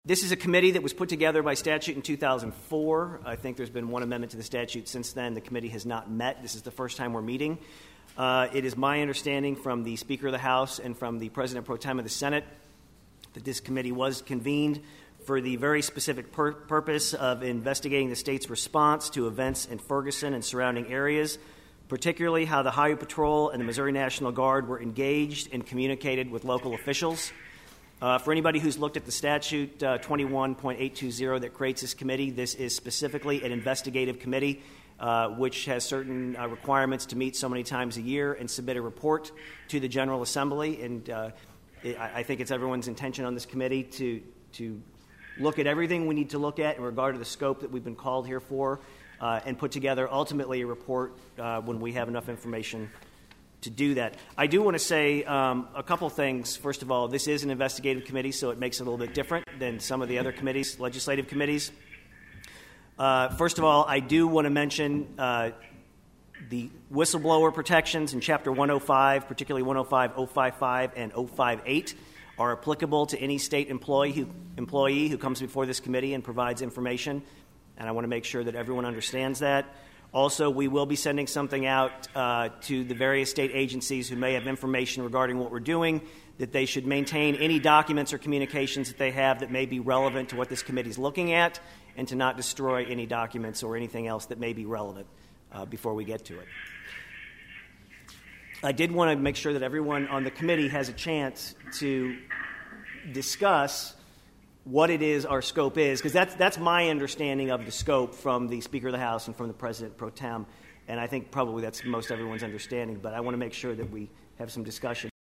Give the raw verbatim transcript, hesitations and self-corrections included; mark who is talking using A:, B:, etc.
A: This is a committee that was put together by statute in two thousand four. I think there's been one amendment to the statute since then. The committee has not met. This is the first time we're meeting. Uh, it is my understanding from the Speaker of the House and from the President Pro Tem of the Senate that this committee was convened for the very specific pur- purpose of investigating the state's response to events in Ferguson and surrounding areas, particularly how the Highway Patrol and the Missouri National Guard were engaged and communicated with local officials. Uh, for anybody who's looked at the statute uh, twenty-one point eight two zero that creates this committee, this is specifically an investigative committee uh, which has certain uh, requirements to meet so many times a year and submit a report to the General Assembly. And uh, it, I think it's everyone's intention on this committee to to look at everything we need to look at in regard to the scope that we've been called here for uh, and put together ultimately a report uh, when we have enough information to do that. I do want to say um, a couple things. First of all, this is an investigative committee, so it makes it a little bit different than some of the other committees, legislative committees. Uh, first of all, I do want to mention uh, the whistleblower protections in Chapter one oh five, particularly one oh five oh fifty-five and oh fifty-eight, are applicable to any state employee who, employee who comes before this committee and provides information, and I want to make sure that everyone understands that. Also, we will be sending something out uh, to the various state agencies who may have information regarding what we're doing, that they should maintain any documents or communications that they have that may be relevant to what this committee is looking at, and to not destroy any documents or anything else that may be relevant uh, before we get to it. I did want to make sure that everyone on the committee has a chance to discuss what it is our scope is, because that's that's my understanding of the scope from the Speaker of the House and from the President Pro Tem, and I think probably that's most everyone's understanding, but I want to make sure that we have some discussion.